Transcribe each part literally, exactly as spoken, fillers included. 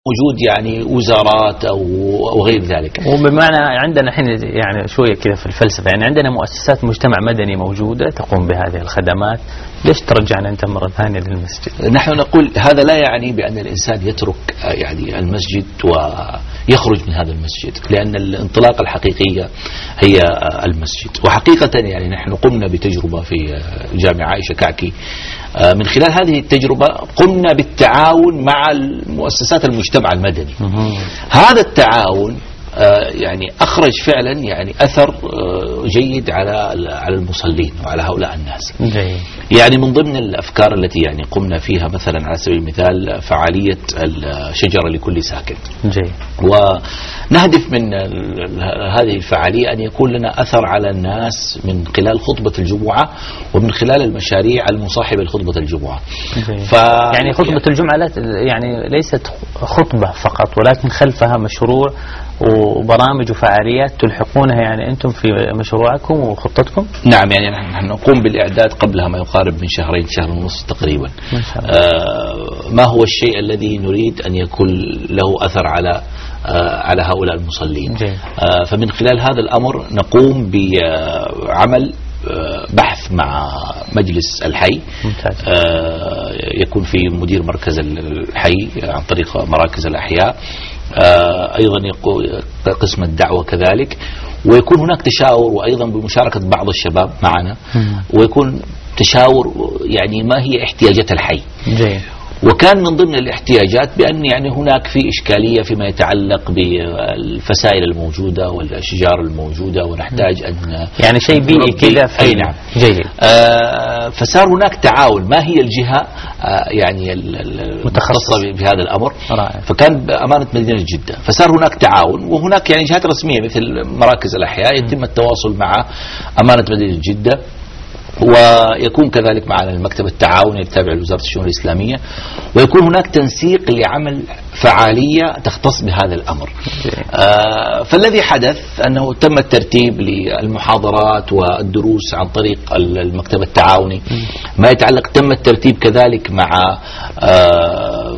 وجود يعني وزارات أو أو غير ذلك. وبمعنى عندنا الحين يعني شوية كذا في الفلسفة، يعني عندنا مؤسسات مجتمع مدني موجودة تقوم بهذه الخدمات، ليش ترجعنا أنت مرة ثانية للمسجد؟ نحن نقول هذا لا يعني بأن الإنسان يترك يعني المسجد ويخرج من هذا المسجد، لأن الانطلاقة الحقيقية هي المسجد. وحقيقة يعني نحن قمنا بتجربة في جامعة عائشة كعكي، من خلال هذه التجربة قمنا بالتعاون مع المؤسسات المجتمع المدني. هذا التعاون يعني أخرج فعلا يعني أثر جيد على على المصلين وعلى هؤلاء الناس. جيد. يعني من ضمن الأفكار التي يعني قمنا فيها مثلا على سبيل المثال فعالية الشجرة لكل ساكن. جيد. ونهدف من هذه الفعالية أن يكون لنا أثر على الناس من خلال خطبة الجمعة ومن خلال المشاريع المصاحبة لخطبة الجمعة. ف يعني خطبة الجمعة لا يعني ليست خطبة فقط، ولكن خلفها مشروع وبرامج وفعاليات تلحقونها يعني أنتم في مشروعكم وخطتكم؟ نعم، يعني نحن نقوم بالإعداد قبلها ما يقارب من شهرين شهر ونصف تقريبا. ما شاء الله. آه ما هو الشيء الذي نريد أن يكون له أثر على آه على هؤلاء المصلين. آه فمن خلال هذا الأمر نقوم بعمل بحث مع مجلس الحي. ممتاز. يكون في مدير مركز الحي عن طريق مراكز الأحياء، أيضا قسم الدعوة كذلك، ويكون هناك تشاور وأيضا بمشاركة بعض الشباب معنا، ويكون تشاور يعني ما هي احتياجات الحي. جيد. وكان من ضمن الاحتياجات بأن يعني هناك في إشكالية فيما يتعلق بالفسائل الموجودة والأشجار الموجودة، ونحتاج أن يعني شيء بيئي كذا. أي نعم. جيد. آه فصار هناك تعاون. ما هي الجهة آه يعني المتخصصة بهذا الأمر؟ رائع. فكان بأمانة مدينة جدة، فصار هناك تعاون، وهناك يعني جهات رسمية مثل مراكز الأحياء يتم التواصل مع أمانة مدينة جدة، ويكون كذلك معنا المكتب التعاوني التابع لوزارة الشؤون الإسلامية، ويكون هناك تنسيق لعمل فعالية تختص بهذا الأمر. آه فالذي حدث أنه تم الترتيب للمحاضرات والدروس عن طريق المكتب التعاوني. ما يتعلق تم الترتيب كذلك مع آه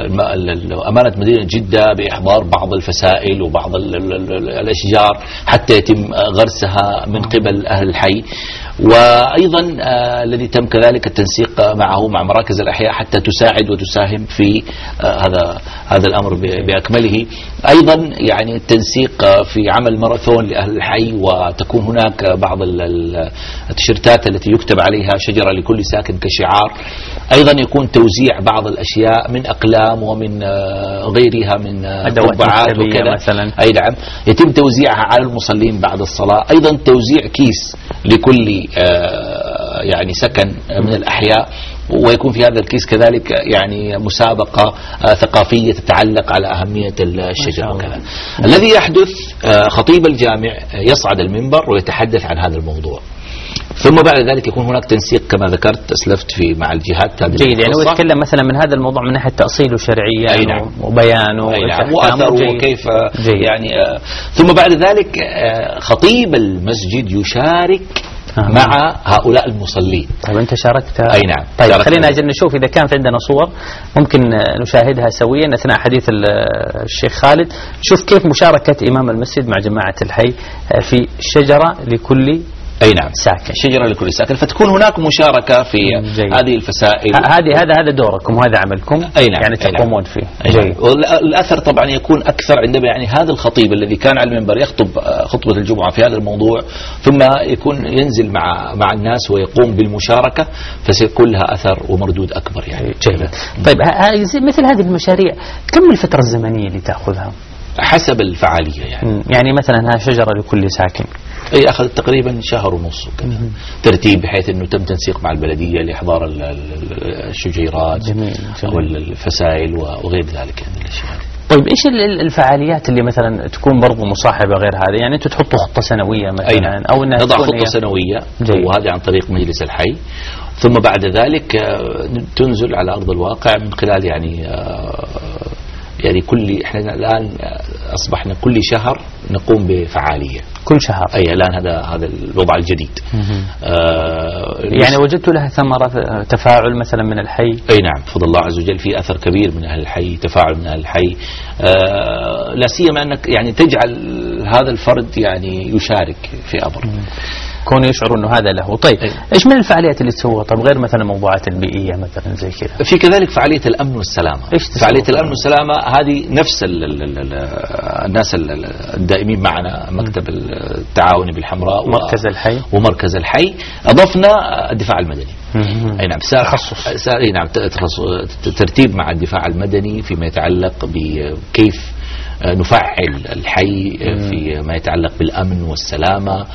أمانة مدينة جدة بإحضار بعض الفسائل وبعض الأشجار حتى يتم غرسها من قبل أهل الحي. وأيضا آه الذي تم كذلك التنسيق معه مع مراكز الأحياء حتى تساعد وتساهم في آه هذا هذا الأمر بأكمله. أيضا يعني التنسيق في عمل ماراثون لأهل الحي، وتكون هناك بعض التيشيرتات التي يكتب عليها شجرة لكل ساكن كشعار. أيضا يكون توزيع بعض الأشياء من أقلام ومن آه غيرها من قبعات وكذا مثلا. أي نعم، يتم توزيعها على المصلين بعد الصلاة. أيضا توزيع كيس لكل آه يعني سكن من الأحياء، ويكون في هذا الكيس كذلك يعني مسابقة آه ثقافية تتعلق على أهمية الشجر وكذا. الذي يحدث آه خطيب الجامع يصعد المنبر ويتحدث عن هذا الموضوع، ثم بعد ذلك يكون هناك تنسيق كما ذكرت أسلفت في مع الجهات. جيد. يعني هو يتكلم مثلا من هذا الموضوع من ناحية تأصيله شرعيا. نعم. وبيانه. نعم. وأثره وكيف جيد. يعني آه ثم بعد ذلك آه خطيب المسجد يشارك آه. مع هؤلاء المصلين. طيب أنت شاركت؟ أي نعم. طيب خلينا أجل نشوف إذا كانت عندنا صور ممكن نشاهدها سويا أثناء حديث الشيخ خالد، شوف كيف مشاركة إمام المسجد مع جماعة الحي في شجرة لكل أي نعم ساكن. شجرة لكل ساكن، فتكون هناك مشاركة في جيد. هذه الفسائل. هذه هذا هذا دوركم وهذا عملكم. أي نعم. يعني تقومون فيه. جيد. والأثر طبعا يكون أكثر عندما يعني هذا الخطيب الذي كان على المنبر يخطب خطبة الجمعة في هذا الموضوع، ثم يكون ينزل مع مع الناس ويقوم بالمشاركة، فسيكون لها أثر ومردود أكبر يعني. جيد. طيب مثل هذه المشاريع كم الفترة الزمنية اللي تأخذها؟ حسب الفعالية يعني. يعني مثلا ها شجرة لكل ساكن اي اخذ تقريبا شهر ونص كذا ترتيب، بحيث انه تم تنسيق مع البلديه لاحضار الشجيرات والفسائل وغير ذلك يعني الاشياء. طيب ايش الفعاليات اللي مثلا تكون برضو مصاحبه غير هذه؟ يعني انتم تحطوا خطه سنويه مثلا نعم. او انها نضع خطه سنويه، وهذه عن طريق مجلس الحي، ثم بعد ذلك تنزل على ارض الواقع من خلال يعني يعني كل احنا الان أصبحنا كل شهر نقوم بفعالية كل شهر. أي الآن هذا هذا الوضع الجديد. آه يعني وجدت لها ثمرة تفاعل مثلا من الحي؟ أي نعم بفضل الله عز وجل في أثر كبير من أهل الحي، تفاعل من أهل الحي، آه لا سيما أنك يعني تجعل هذا الفرد يعني يشارك في أمر كون يشعر انه هذا له. طيب أي. ايش من الفعاليات اللي تسووها طب غير مثلا الموضوعات البيئيه مثلا زي كذا؟ في كذلك فعاليه الامن والسلامه. فعاليه الامن والسلامه هذه نفس ال ال ال الناس الدائمين معنا، مكتب التعاون بالحمراء ومركز الحي ومركز الحي، اضفنا الدفاع المدني. اي نعم تخصص. اي نعم ترتيب مع الدفاع المدني فيما يتعلق بكيف نفعل الحي في ما يتعلق بالأمن والسلامة،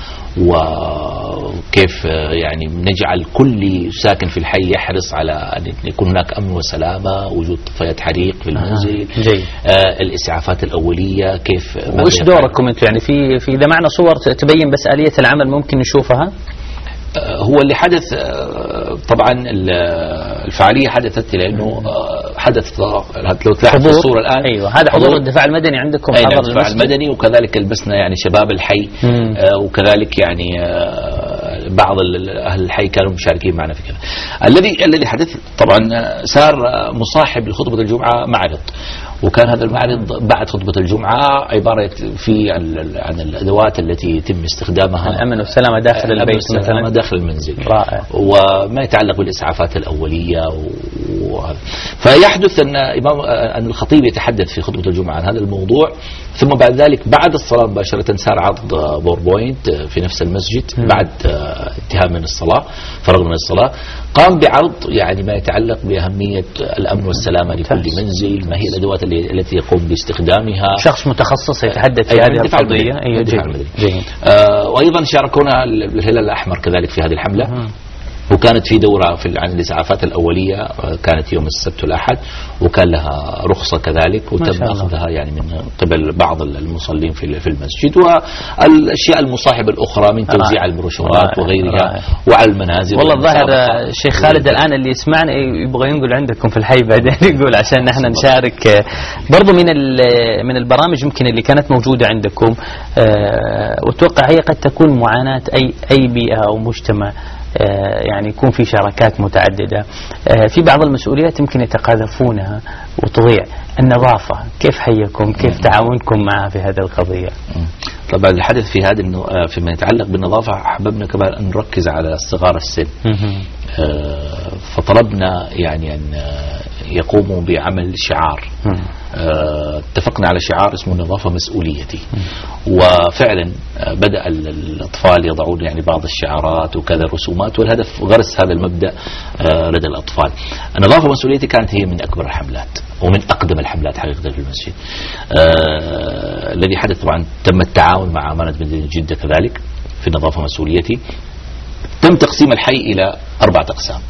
وكيف يعني نجعل كل ساكن في الحي يحرص على أن يكون هناك أمن وسلامة، وجود طفايات حريق في المنزل، آه الإسعافات الأولية كيف. وإيش دوركم أنتم يعني في في إذا معنا صور تبين بس آلية العمل ممكن نشوفها؟ هو اللي حدث طبعا الفعالية حدثت لأنه حدث لو تلاحظ في الصورة الآن. أيوة هذا حضور الدفاع المدني عندكم، حضر الدفاع المدني، وكذلك لبسنا يعني شباب الحي، وكذلك يعني بعض أهل الحي كانوا مشاركين معنا في كذا. الذي الذي حدث طبعا صار مصاحب لخطبة الجمعة معرض، وكان هذا المعرض بعد خطبة الجمعة عبارة في عن الأدوات التي يتم استخدامها، الأمن والسلامة داخل البيت مثلا، داخل المنزل، رائع. وما يتعلق بالإسعافات الأولية وهذا. فيحدث أن إمام أن الخطيب يتحدث في خطبة الجمعة عن هذا الموضوع، ثم بعد ذلك بعد الصلاة مباشرة صار عرض باوربوينت في نفس المسجد بعد انتهاء من الصلاة، فرغ من الصلاة، قام بعرض يعني ما يتعلق بأهمية الأمن والسلامة لكل منزل، ما هي الأدوات التي يقوم باستخدامها، شخص متخصص يتحدث في هذه القضية. أيوة جيد. آه وأيضا شاركونا الهلال الأحمر كذلك في هذه الحملة. مم. وكانت في دورة في عن الإسعافات الأولية، كانت يوم السبت والأحد، وكان لها رخصة كذلك، وتم أخذها يعني من قبل بعض المصلين في في المسجد، والأشياء المصاحبة الأخرى من توزيع البروشورات وغيرها وعلى المنازل. والله الظاهر الشيخ خالد الآن اللي يسمعنا يبغى ينقل عندكم في الحي بعدين يقول عشان نحن نشارك برضو من من البرامج يمكن اللي كانت موجودة عندكم، وأتوقع هي قد تكون معاناة أي أي بيئة أو مجتمع يعني يكون في شراكات متعددة، في بعض المسؤوليات يمكن يتقاذفونها وتضيع. النظافة كيف حيكم، كيف تعاونكم معها في هذه القضية؟ طبعا الحدث في هذا انه فيما يتعلق بالنظافة حببنا كمان ان نركز على صغار السن، فطلبنا يعني ان يقوموا بعمل شعار. اتفقنا على شعار اسمه النظافة مسؤوليتي، وفعلا بدأ الأطفال يضعون يعني بعض الشعارات وكذا رسومات، والهدف غرس هذا المبدأ لدى الأطفال. النظافة مسؤوليتي كانت هي من أكبر الحملات ومن أقدم الحملات حقيقة في المسجد. آه الذي حدث طبعا تم التعاون مع أمانة مدينة جدة كذلك في النظافة مسؤوليتي. تم تقسيم الحي إلى أربعة أقسام،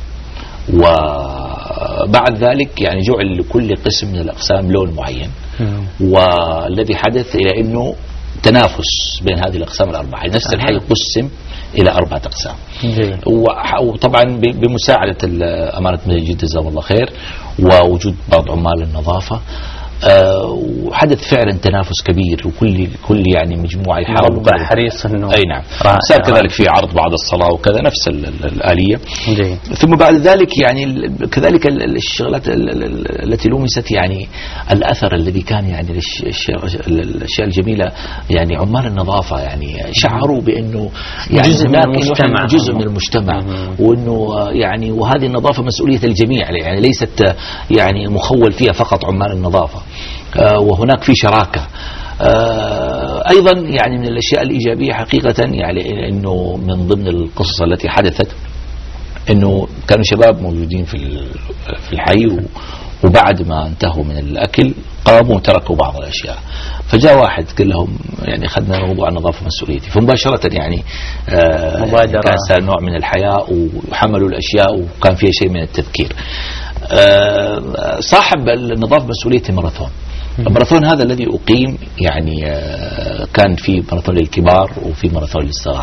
وبعد ذلك يعني جعل لكل قسم من الأقسام لون معين، والذي حدث إلى أنه تنافس بين هذه الأقسام الأربعة. نفس الحي قسم إلى أربعة أقسام، وطبعا بمساعدة أمانة مدينة جدة جزاهم الله خير ووجود بعض عمال النظافة، أه وحدث فعلا تنافس كبير، وكل كل يعني مجموعة يحاولوا حريص انه اي نعم. صار كذلك في عرض بعد الصلاة وكذا نفس الآلية. جي. ثم بعد ذلك يعني كذلك الشغلات التي لمست يعني الأثر الذي كان يعني الأشياء الجميلة، يعني عمال النظافة يعني شعروا بأنه يعني جزء من المجتمع، جزء من المجتمع، وأنه يعني وهذه النظافة مسؤولية الجميع، يعني ليست يعني مخول فيها فقط عمال النظافة، آه وهناك في شراكة. آه أيضا يعني من الأشياء الإيجابية حقيقة يعني أنه من ضمن القصص التي حدثت أنه كانوا شباب موجودين في في الحي، وبعد ما انتهوا من الأكل قاموا وتركوا بعض الأشياء، فجاء واحد قال لهم يعني أخذنا موضوع النظافة مسؤوليتي، فمباشرة يعني آه مبادرة، كان صار نوع من الحياء وحملوا الأشياء وكان فيها شيء من التذكير. آه صاحب النظافة مسؤوليتي ماراثون، الماراثون هذا الذي أقيم يعني كان في ماراثون للكبار وفي ماراثون للصغار،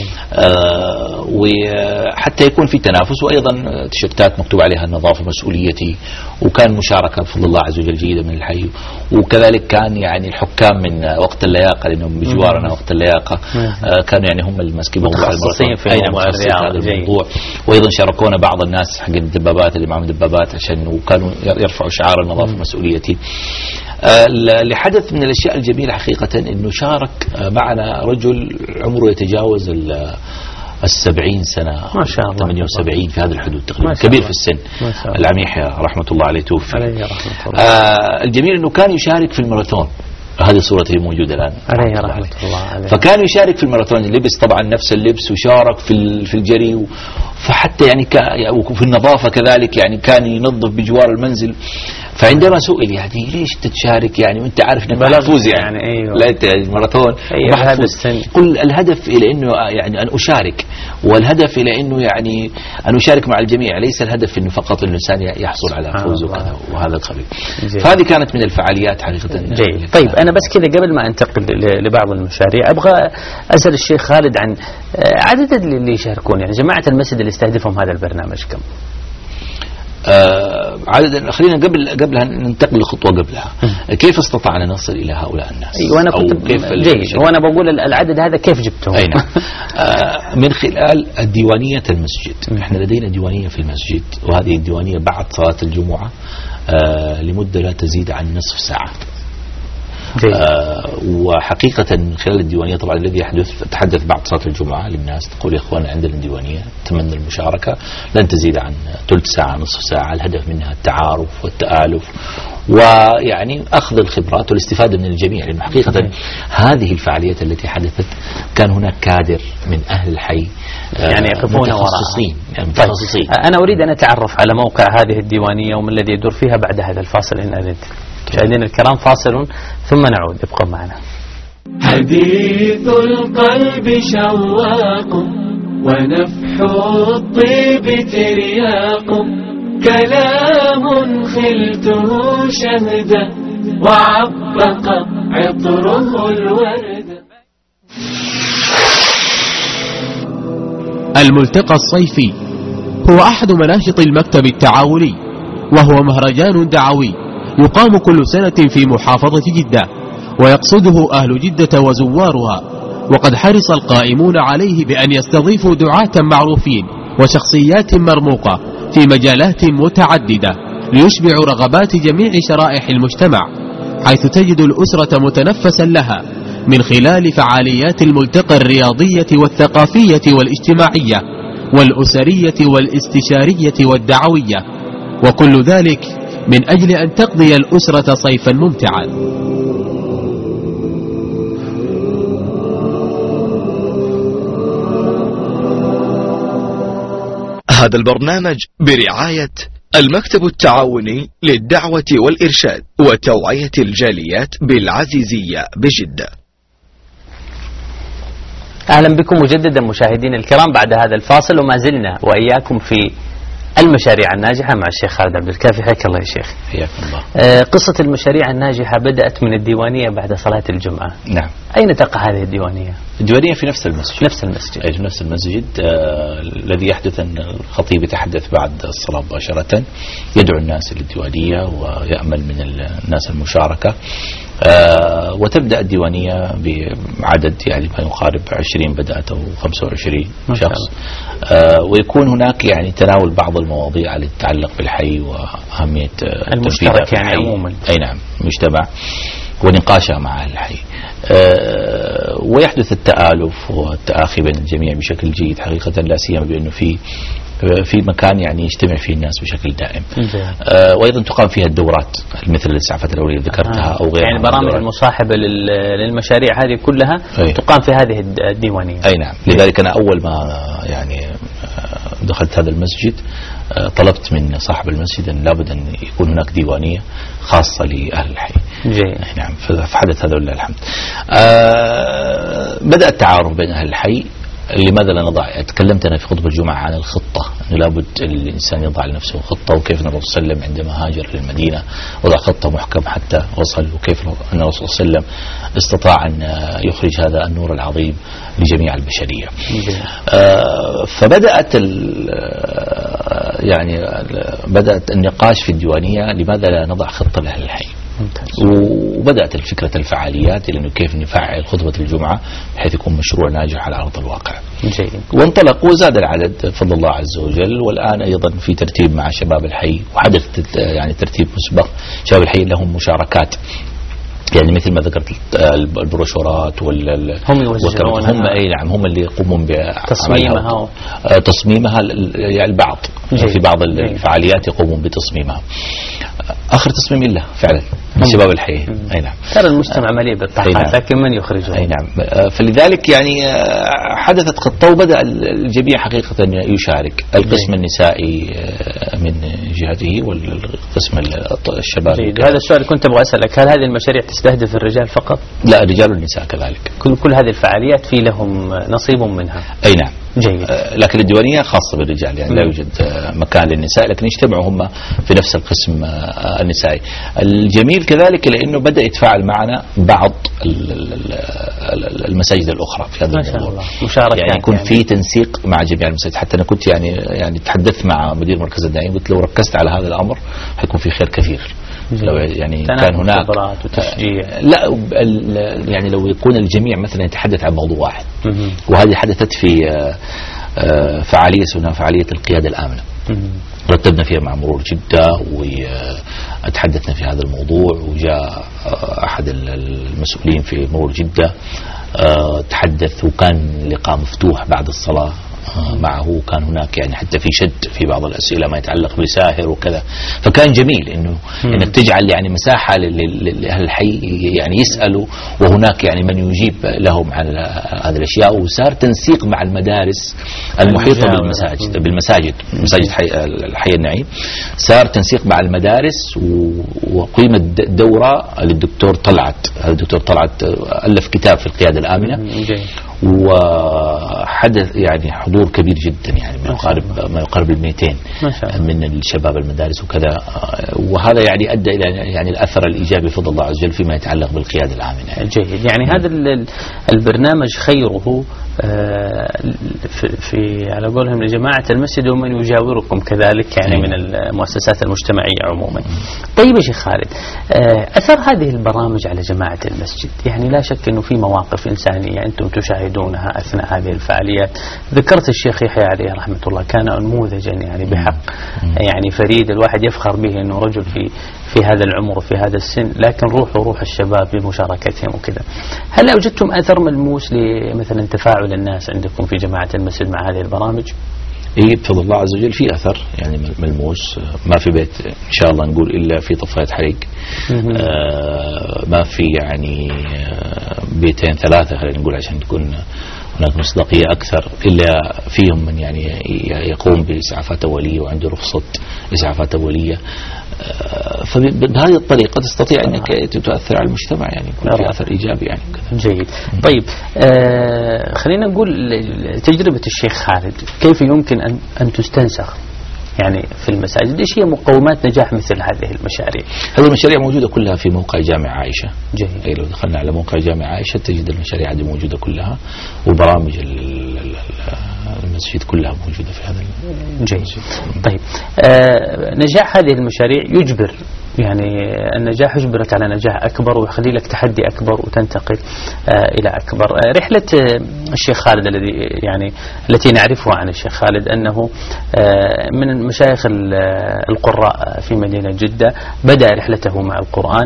وحتى يكون في تنافس، وأيضا تيشيرتات مكتوب عليها النظافة مسؤوليتي، وكان مشاركة بفضل الله عز وجل جيدة من الحي. وكذلك كان يعني الحكام من وقت اللياقة، لأنهم بجوارنا وقت اللياقة كانوا يعني هم المسكين متخصصين في هذا الموضوع. وأيضا شاركونا بعض الناس حق الدبابات اللي معهم دبابات، عشان وكانوا يرفعوا شعار النظافة مسؤوليتي. اللي حدث من الأشياء الجميلة حقيقة أنه شارك معنا رجل عمره يتجاوز السبعين سنة، ما شاء الله، ثمانية وسبعين في هذا الحدود تقريبا، كبير في السن، العميح رحمة الله عليه توفي. آه الجميل أنه كان يشارك في الماراثون، هذه صورته موجودة الآن عليه رحمة الله عليه. فكان يشارك في الماراثون، لبس طبعا نفس اللبس وشارك في في الجري، فحتى يعني وفي النظافة كذلك، يعني كان ينظف بجوار المنزل. فعندما سئل يعني ليش تتشارك يعني وانت عارف انك محفوظ يعني, يعني أيوة. لا الماراثون محفوظ، قل الهدف الى انه يعني ان اشارك، والهدف الى انه يعني ان اشارك مع الجميع، ليس الهدف انه فقط الانسان يحصل على فوز وكذا وهذا القبيل. فهذه كانت من الفعاليات حقيقة. جيد. طيب انا بس كذا قبل ما انتقل لبعض المشاريع، ابغى اسال الشيخ خالد عن عدد اللي يشاركون، يعني جماعة المسجد اللي يستهدفهم هذا البرنامج كم؟ آه عدد. خلينا قبل قبلها ننتقل لخطوة قبلها. كيف استطعنا نصل إلى هؤلاء الناس؟ أيوة أنا كنت جيد، وأنا بقول العدد هذا كيف جبته؟ أي نعم. آه من خلال الديوانية المسجد. إحنا لدينا ديوانية في المسجد، وهذه الديوانية بعد صلاة الجمعة آه لمدة لا تزيد عن نصف ساعة. آه وحقيقة من خلال الديوانية طبعا الذي يحدث، تحدث بعد صلاة الجمعة للناس، تقول يا إخوان عندنا ديوانية تمنى المشاركة، لن تزيد عن ثلث ساعة نصف ساعة. الهدف منها التعارف والتآلف، ويعني أخذ الخبرات والاستفادة من الجميع، لأنه حقيقة هذه الفعاليات التي حدثت كان هناك كادر من أهل الحي آه يعني يقفون متخصصين يعني متخصصين. أنا أريد أن أتعرف على موقع هذه الديوانية وما الذي يدور فيها بعد هذا الفاصل إن أذنت. مشاهدينا الكرام فاصل ثم نعود، ابقوا معنا. حديث القلب شواق ونفح الطيب ترياق، كلام خلته شهدا وعبق عطره الورد. الملتقى الصيفي هو أحد مناشط المكتب التعاوني، وهو مهرجان دعوي يقام كل سنة في محافظة جدة، ويقصده أهل جدة وزوارها. وقد حرص القائمون عليه بأن يستضيفوا دعاة معروفين وشخصيات مرموقة في مجالات متعددة ليشبعوا رغبات جميع شرائح المجتمع، حيث تجد الأسرة متنفسا لها من خلال فعاليات الملتقى الرياضية والثقافية والاجتماعية والأسرية والاستشارية والدعوية، وكل ذلك من أجل أن تقضي الأسرة صيفا ممتعا. هذا البرنامج برعاية المكتب التعاوني للدعوة والإرشاد وتوعية الجاليات بالعزيزية بجدة. أهلا بكم مجددا مشاهدين الكرام بعد هذا الفاصل، وما زلنا وإياكم في المشاريع الناجحة مع الشيخ خالد عبد الكافي. حياك الله يا شيخ. حياكم الله. آه قصة المشاريع الناجحة بدأت من الديوانية بعد صلاة الجمعة. نعم. أين تقع هذه الديوانية؟ الديوانية في نفس المسجد. نفس المسجد. أي في نفس المسجد. آه الذي يحدث أن الخطيب يتحدث بعد الصلاة مباشرة، يدعو الناس للديوانية ويأمل من الناس المشاركة. آه وتبدأ الديوانية بعدد يعني ما يقارب عشرين بدأت أو خمسة وعشرين شخص. آه ويكون هناك يعني تناول بعض المواضيع التي تتعلق بالحي وأهمية المشترك يعني عموما. أي نعم، مجتمع ونقاشها مع الحي. أه ويحدث التآلف والتآخي بين الجميع بشكل جيد حقيقة، لا سيما بأنه في في مكان يعني يجتمع فيه الناس بشكل دائم. أه وأيضا تقام فيها الدورات مثل الإسعافات الأولية ذكرتها آه. أو غيرها، يعني البرامج المصاحبة للمشاريع هذه كلها أي. تقام في هذه الديوانية. أي نعم. لذلك أنا أول ما يعني دخلت هذا المسجد طلبت من صاحب المسجد أن لابد أن يكون هناك ديوانية خاصة لأهل الحي. جيد. نعم. فحدث هذا ولله الحمد. آه بدأ التعارف بين أهل الحي، لماذا لا نضع؟ تكلمت أنا في خطبة الجمعة عن الخطة، أنه لابد الإنسان يضع لنفسه خطة، وكيف أن الرسول صلى الله عليه وسلم عندما هاجر للمدينة وضع خطة محكم حتى وصل، وكيف أن الرسول صلى الله عليه وسلم استطاع أن يخرج هذا النور العظيم لجميع البشرية. آه فبدأت يعني بدأت النقاش في الديوانية لماذا لا نضع خطة لأهل الحي. وبدأت الفكرة الفعاليات لأنه كيف نفعل خطبة الجمعة بحيث يكون مشروع ناجح على أرض الواقع. جيد. وانطلق وزاد العدد بفضل الله عز وجل، والآن أيضا في ترتيب مع شباب الحي، وحدث يعني ترتيب مسبق. شباب الحي لهم مشاركات يعني مثل ما ذكرت البروشورات وال هم يوزعونها، هم اي نعم هم اللي يقومون بتصميمها تصميمها يعني البعض في بعض الفعاليات يقومون بتصميمها. اخر تصميم له فعلا من شباب الحي. اي نعم. ترى المجتمع مليء بالطاقات نعم. لكن من يخرجه؟ اي نعم. فلذلك يعني حدثت خطة وبدأ الجميع حقيقة يشارك، القسم النسائي من جهته والقسم الشبابي. هذا السؤال اللي كنت ابغى اسالك، هل هذه المشاريع تستهدف الرجال فقط؟ لا، الرجال والنساء كذلك. كل كل هذه الفعاليات في لهم نصيب منها. اي نعم. جيد. لكن الديوانية خاصة بالرجال يعني م. لا يوجد مكان للنساء، لكن يجتمعوا هم في نفس القسم النسائي. الجميل كذلك لأنه بدأ يتفاعل معنا بعض المساجد الأخرى في هذا الموضوع، يعني يكون يعني في تنسيق مع جميع المساجد. حتى أنا كنت يعني يعني تحدثت مع مدير مركز الداعين، قلت لو ركزت على هذا الأمر حيكون في خير كثير. لو يعني كان هناك وتشجيع. لا يعني لو يكون الجميع مثلا يتحدث عن موضوع واحد، وهذه حدثت في فعالية اسمها فعالية القيادة الآمنة، رتبنا فيها مع مرور جدة وتحدثنا في هذا الموضوع، وجاء أحد المسؤولين في مرور جدة تحدث، وكان لقاء مفتوح بعد الصلاة معه. كان هناك يعني حتى في شد في بعض الأسئلة ما يتعلق بساهر وكذا، فكان جميل إنه إنك تجعل يعني مساحة لأهل الحي يعني يسألوا، وهناك يعني من يجيب لهم عن هذه الأشياء. وصار تنسيق مع المدارس المحيطة بالمساجد بالمساجد مساجد الحي النعيم، صار تنسيق مع المدارس، وقيمت دورة للدكتور طلعت. الدكتور طلعت ألف كتاب في القيادة الآمنة، وحدث يعني حضور كبير جدا، يعني ما يقارب ما يقارب المئتين من الشباب المدارس وكذا. وهذا يعني ادى الى يعني الاثر الايجابي بفضل الله عز وجل فيما يتعلق بالقياده الامنه. جيد. يعني هذا البرنامج خيره في, في على قولهم لجماعه المسجد ومن يجاوركم كذلك يعني من المؤسسات المجتمعيه عموما. طيب يا شيخ خالد، اثر هذه البرامج على جماعه المسجد، يعني لا شك انه في مواقف انسانيه انتم تشاهدونها اثناء هذه الفعاليات. ذكرت الشيخ يحيى عليه رحمه الله، كان نموذجا يعني بحق يعني فريد، الواحد يفخر به انه رجل في في هذا العمر وفي هذا السن، لكن روحه روح الشباب بمشاركتهم وكذا. هل وجدتم اثر ملموس لمثلا تفاعل الناس عندكم في جماعه المسجد مع هذه البرامج؟ إيه بفضل الله عز وجل في أثر يعني ملموس. ما في بيت إن شاء الله نقول إلا في طفاية حريق، آه ما في يعني بيتين ثلاثة خلينا نقول عشان تكون هناك مصداقية أكثر إلا فيهم من يعني يقوم بإسعافات أولية وعنده رخصة إسعافات أولية. فبهذه الطريقة تستطيع أنك تؤثر على المجتمع، يعني يكون في أثر إيجابي يعني كذا. جيد. طيب آه خلينا نقول تجربة الشيخ خالد كيف يمكن أن أن تستنسخ يعني في المساجد؟ ايش هي مقومات نجاح مثل هذه المشاريع؟ هذه المشاريع موجودة كلها في موقع جامع عائشة. جيد. أي لو دخلنا على موقع جامع عائشة تجد المشاريع هذه موجودة كلها، وبرامج المسجد كلها موجودة في هذا. جيد. طيب آه نجاح هذه المشاريع يجبر يعني النجاح يجبرك على نجاح أكبر ويخلي لك تحدي أكبر وتنتقل آه إلى أكبر. آه رحلة آه الشيخ خالد الذي يعني التي نعرفها عن الشيخ خالد أنه آه من مشايخ القراء في مدينة جدة، بدأ رحلته مع القرآن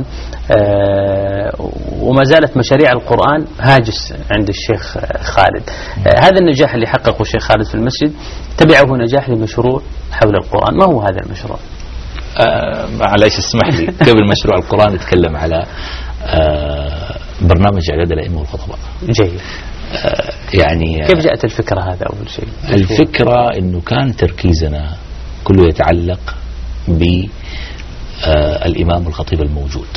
آه وما زالت مشاريع القرآن هاجس عند الشيخ خالد. آه هذا النجاح اللي حققه الشيخ خالد في المسجد تبعه نجاح لمشروع حول القرآن. ما هو هذا المشروع؟ آه معليش اسمح لي قبل مشروع القرآن نتكلم على آه برنامج إعداد الأئمة والخطباء. جيد. آه يعني كيف جاءت الفكرة هذا أول شيء؟ الفكرة إنه كان تركيزنا كله يتعلق ب آه الإمام والخطيب الموجود،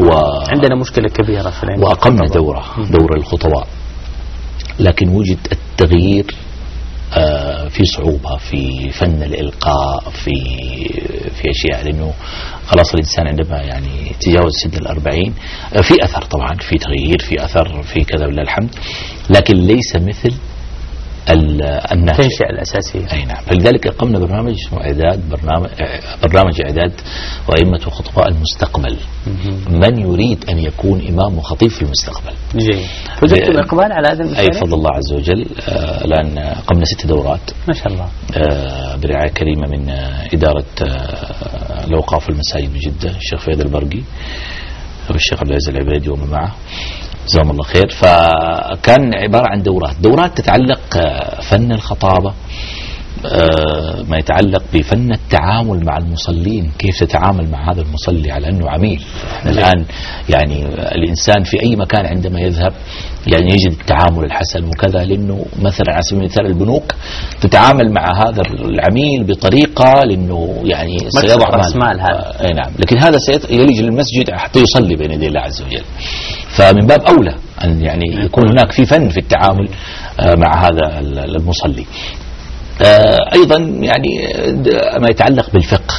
وعندنا مشكلة كبيرة في العلم. وأقمنا دورة دورة الخطباء، لكن وجد التغيير آه في صعوبة في فن الإلقاء في في أشياء، لأنه خلاص الإنسان عندما يعني تجاوز سن الأربعين آه في أثر، طبعا في تغيير، في أثر، في كذا ولله الحمد، لكن ليس مثل الناشئ التنشئة الأساسية. أي نعم. فلذلك قمنا برنامج اسمه إعداد برنامج برنامج إعداد وأئمة وخطباء المستقبل، من يريد أن يكون إمام وخطيب في المستقبل. جيد. وجدتم إقبال على هذا المشروع؟ أي بفضل الله عز وجل. آه الآن قمنا ست دورات ما شاء الله آه برعاية كريمة من آه إدارة آه الأوقاف والمساجد بجدة، الشيخ فهد البرقي والشيخ عبد العزيز العبيدي ومن معه جزاهم الله خير. فكان عبارة عن دورات دورات تتعلق فن الخطابة، ما يتعلق بفن التعامل مع المصلين، كيف تتعامل مع هذا المصلي على أنه عميل. احنا الآن يعني الإنسان في أي مكان عندما يذهب يعني يجد التعامل الحسن وكذا، لأنه مثلا على سبيل المثال البنوك تتعامل مع هذا العميل بطريقة لأنه يعني سيضع مال هذا. أي نعم. لكن هذا سيلج للمسجد حتى يصلي بين يدي الله عز وجل، فمن باب أولى أن يعني يكون هناك في فن في التعامل مع هذا المصلي. أيضا يعني ما يتعلق بالفقه،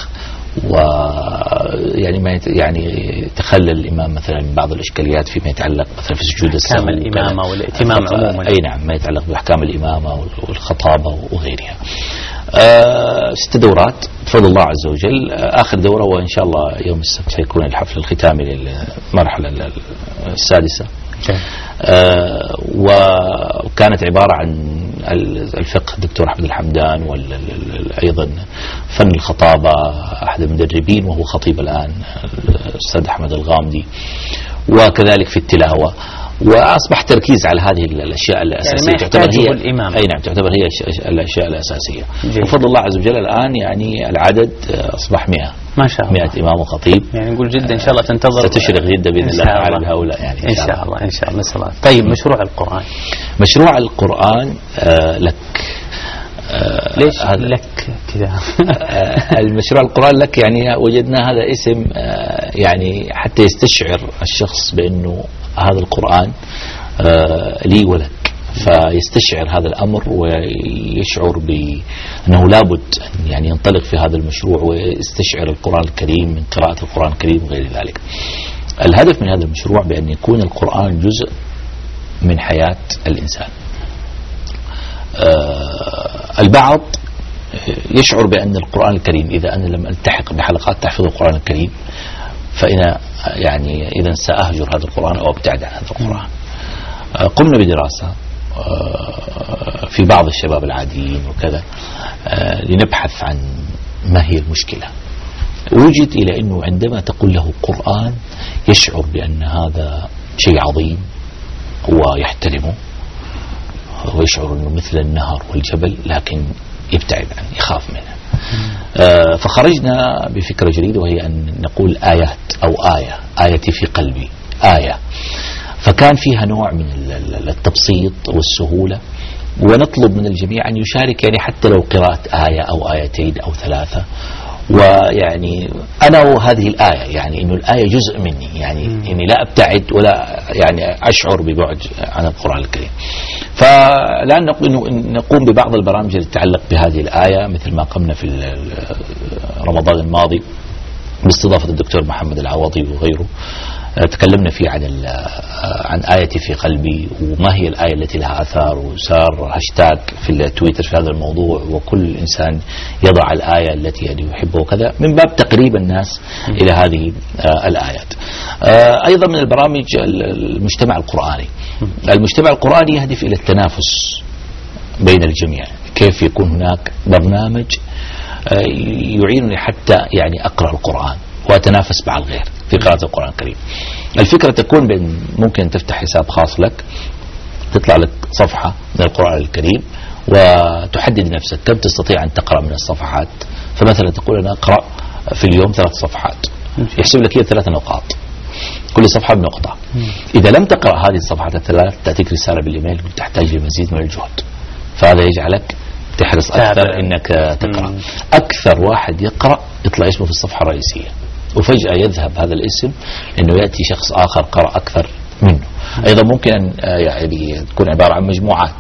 ويعني ما يعني تخلل الإمام مثلا من بعض الإشكاليات فيما يتعلق مثلا في سجود السهو، أحكام الإمامة والائتمام عموما. أي نعم، ما يتعلق بأحكام الإمامة والخطابة وغيرها. آه ست دورات بفضل الله عز وجل. آه آخر دورة وإن شاء الله يوم السبت سيكون الحفل الختامي للمرحلة السادسة. آه وكانت عبارة عن الفقه الدكتور أحمد الحمدان، وأيضا فن الخطابة أحد المدربين وهو خطيب الآن الأستاذ أحمد الغامدي، وكذلك في التلاوة. وأصبح تركيز على هذه الأشياء الأساسية، يعني تعتبر هي الإمام. أي نعم، تعتبر هي الأشياء الأساسية. جيد. بفضل الله عز وجل الآن يعني العدد أصبح مئة ما شاء الله، مئة إمام وخطيب. يعني نقول جدة إن شاء الله تنتظر ستشرق جدة بإذن الله تعالى بهؤلاء يعني إن شاء الله إن شاء الله. الله. طيب مشروع القرآن مشروع القرآن آه لك آه ليش لك كذا؟ المشروع القرآن لك يعني وجدنا هذا اسم آه يعني حتى يستشعر الشخص بأنه هذا القرآن آه لي ولك، فيستشعر هذا الأمر ويشعر بأنه لابد أن يعني ينطلق في هذا المشروع ويستشعر القرآن الكريم من قراءة القرآن الكريم وغير ذلك. الهدف من هذا المشروع بأن يكون القرآن جزء من حياة الإنسان. آه البعض يشعر بأن القرآن الكريم إذا أنا لم ألتحق بحلقات تحفيظ القرآن الكريم فإن يعني إذا سأهجر هذا القرآن أو أبتعد عن هذا القرآن. آه قمنا بدراسة آه في بعض الشباب العاديين وكذا آه لنبحث عن ما هي المشكلة. وجد إلى أنه عندما تقول له قرآن يشعر بأن هذا شيء عظيم ويحترمه ويشعر أنه مثل النهر والجبل، لكن يبتعد عنه، يخاف منه. آه فخرجنا بفكرة جديدة وهي أن نقول آيات أو آية آيتي في قلبي آية، فكان فيها نوع من التبسيط والسهولة، ونطلب من الجميع أن يشارك يعني حتى لو قراءة آية أو آيتين أو ثلاثة، ويعني أنا وهذه الآية يعني إنه الآية جزء مني، يعني إني لا أبتعد ولا يعني أشعر ببعد عن القرآن الكريم. فالآن نقوم ببعض البرامج التي تتعلق بهذه الآية، مثل ما قمنا في رمضان الماضي باستضافة الدكتور محمد العوضي وغيره، تكلمنا فيه عن عن آيتي في قلبي وما هي الآية التي لها أثار، وصار هاشتاج في التويتر في هذا الموضوع، وكل إنسان يضع الآية التي يعني يحبها وكذا، من باب تقريب الناس إلى هذه الآيات. أيضا من البرامج المجتمع القرآني. المجتمع القرآني يهدف إلى التنافس بين الجميع، كيف يكون هناك برنامج يعينني حتى يعني أقرأ القرآن وأتنافس مع الغير في قراءة القرآن الكريم. الفكرة تكون بأن ممكن تفتح حساب خاص لك، تطلع لك صفحة من القرآن الكريم وتحدد نفسك كم تستطيع أن تقرأ من الصفحات. فمثلا تقول أنا أقرأ في اليوم ثلاث صفحات، يحسب لك هي ثلاث نقاط، كل صفحة بنقطة. إذا لم تقرأ هذه الصفحات الثلاث تأتيك رسالة بالإيميل تحتاج لمزيد من الجهد، فهذا يجعلك تحرص أكثر إنك تقرأ. أكثر واحد يقرأ يطلع اسمه في الصفحة الرئيسية، وفجأة يذهب هذا الاسم إنه يأتي شخص آخر قرأ أكثر منه. أيضا ممكن أن يعني تكون عبارة عن مجموعات،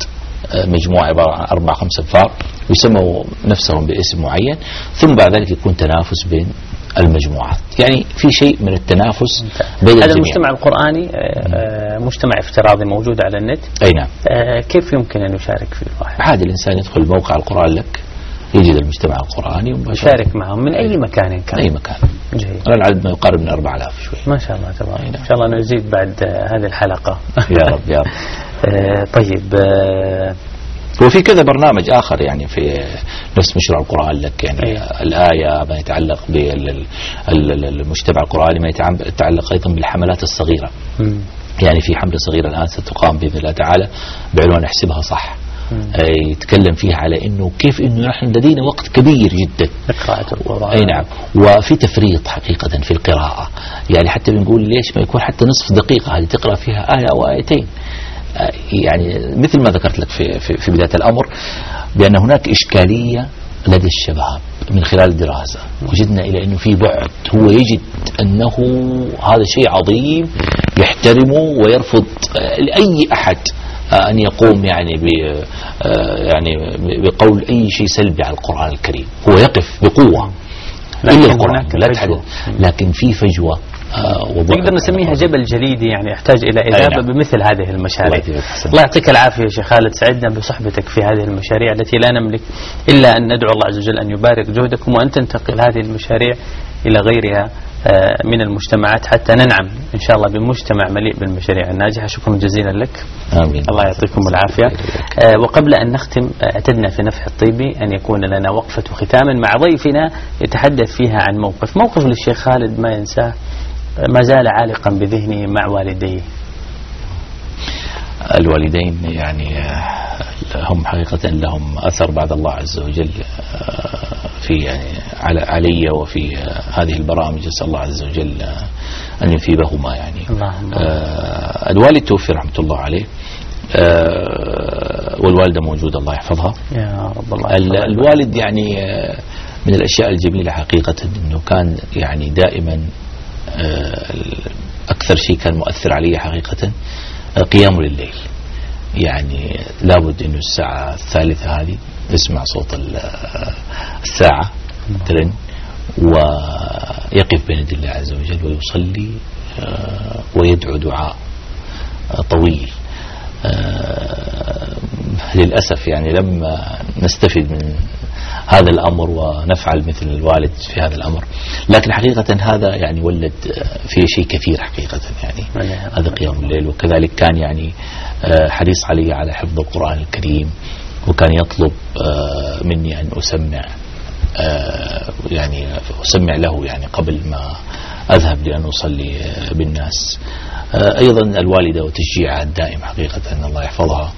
مجموعة عبارة عن أربع خمس أنفار ويسموا نفسهم باسم معين، ثم بعد ذلك يكون تنافس بين المجموعات، يعني في شيء من التنافس بين هذا الجميع. المجتمع القرآني مجتمع افتراضي موجود على النت. أي نعم. كيف يمكن أن يشارك فيه الواحد؟ عادي الإنسان يدخل موقع القرآن لك يجد المجتمع القرآني ويشارك معهم من أي مكان كان. أي مكان. جيد. العدد ما يقارب من أربعة آلاف شوي. ما شاء الله تبارك. إن شاء الله نزيد بعد هذه الحلقة. يا رب يا رب. آه طيب. آه وفي كذا برنامج آخر يعني في نفس مشروع القرآن لك، يعني أيه. الآية ما يتعلق بالمجتمع القرآني، ما يتعلق أيضا بالحملات الصغيرة. م. يعني في حملة صغيرة الآن ستقام بإذن الله تعالى بعنوان احسبها صح. يتكلم فيها على انه كيف انه نحن لدينا وقت كبير جدا لقراءة القرآن. اي نعم، وفي تفريط حقيقة في القراءة، يعني حتى بنقول ليش ما يكون حتى نصف دقيقة هذه تقرأ فيها آية أو آيتين. يعني مثل ما ذكرت لك في, في, في بداية الأمر بأن هناك إشكالية لدى الشباب من خلال الدراسة، وجدنا إلى أنه في بعد، هو يجد أنه هذا شيء عظيم يحترمه ويرفض لأي أحد أن يقوم يعني ب يعني بقول أي شيء سلبي على القرآن الكريم، هو يقف بقوة إلا القرآن لا تحدث، لكن في فجوة. نقدر نسميها جبل جليدي، يعني يحتاج إلى إجابة بمثل هذه المشاريع. الله يعطيك العافية شيخ خالد، سعدنا بصحبتك في هذه المشاريع التي لا نملك إلا أن ندعو الله عز وجل أن يبارك جهدكم وأن تنتقل هذه المشاريع إلى غيرها من المجتمعات حتى ننعم إن شاء الله بمجتمع مليء بالمشاريع الناجحة. شكرا جزيلا لك. آمين. الله يعطيكم العافية. آه وقبل أن نختم اعتدنا في نفح الطيبي أن يكون لنا وقفة ختام مع ضيفنا يتحدث فيها عن موقف موقف للشيخ خالد ما ينساه، ما زال عالقا بذهنه مع والديه. الوالدين يعني هم حقيقة لهم أثر بعد الله عز وجل في يعني على علي وفي هذه البرامج، أسأل الله عز وجل أن يثيبهما يعني. اللهم. آه الوالد توفي رحمة الله عليه، آه والوالدة موجودة الله يحفظها يا رب. الله الوالد يعني من الأشياء الجميلة حقيقة أنه كان يعني دائما آه أكثر شيء كان مؤثر علي حقيقة قيامه لليل، يعني لابد أنه الساعة الثالثة هذه يسمع صوت الساعة ترن ويقف بين يدي الله عز وجل ويصلي ويدعو دعاء طويل. للأسف يعني لما نستفيد من هذا الأمر ونفعل مثل الوالد في هذا الأمر، لكن حقيقة هذا يعني ولد فيه شيء كثير حقيقة يعني هذا قيام الليل. وكذلك كان يعني حريص علي على حفظ القرآن الكريم، وكان يطلب مني أن أسمع يعني أسمع له يعني قبل ما أذهب لأن أصلي بالناس. أيضا الوالدة وتشجيعها الدائم حقيقة أن الله يحفظها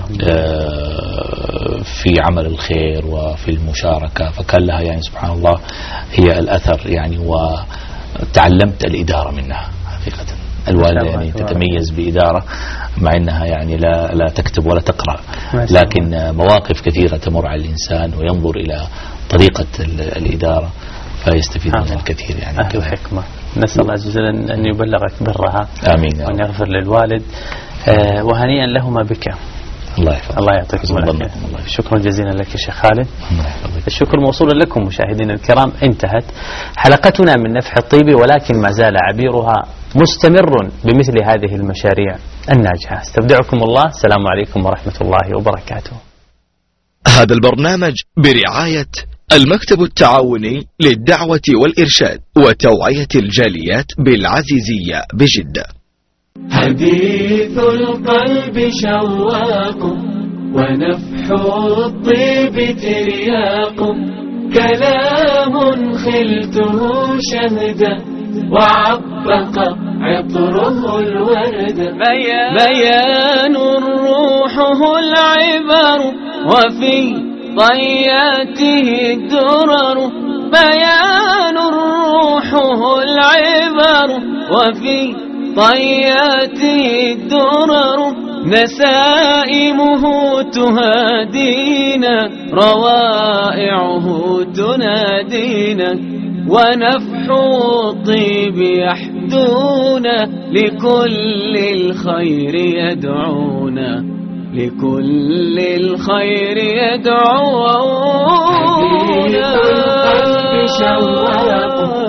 في عمل الخير وفي المشاركة، فكان لها يعني سبحان الله هي الأثر يعني، وتعلمت الإدارة منها حقيقة. الوالدة يعني تتميز بإدارة مع أنها يعني لا لا تكتب ولا تقرأ، لكن مواقف كثيرة تمر على الإنسان وينظر إلى طريقة الإدارة فيستفيد منها الكثير يعني. أهل الحكمة، نسأل الله عز وجل أن يبلغك برها. آمين. وأن يغفر للوالد. آه وهنيئا لهما بك. الله يحفظك. الله يعطيكم العافية. شكرا جزيلا لك يا شيخ خالد. الشكر موصول لكم مشاهدينا الكرام. انتهت حلقتنا من نفح الطيبي، ولكن ما زال عبيرها مستمر بمثل هذه المشاريع الناجحة. استودعكم الله. السلام عليكم ورحمة الله وبركاته. هذا البرنامج برعاية المكتب التعاوني للدعوة والإرشاد وتوعية الجاليات بالعزيزية بجدة. حديث القلب شواق ونفح الطيب ترياق، كلام خلته شهدا وعبق عطره الورد، بيان روحه العبر وفي طياته الدرر، بيان روحه العبر وفي طياته الدرر، نسائمه تهادينا روائعه تنادينا، ونفح الطيب يحدونا لكل الخير يدعونا، لكل الخير بالخير يدعونا. حديث القلب شواق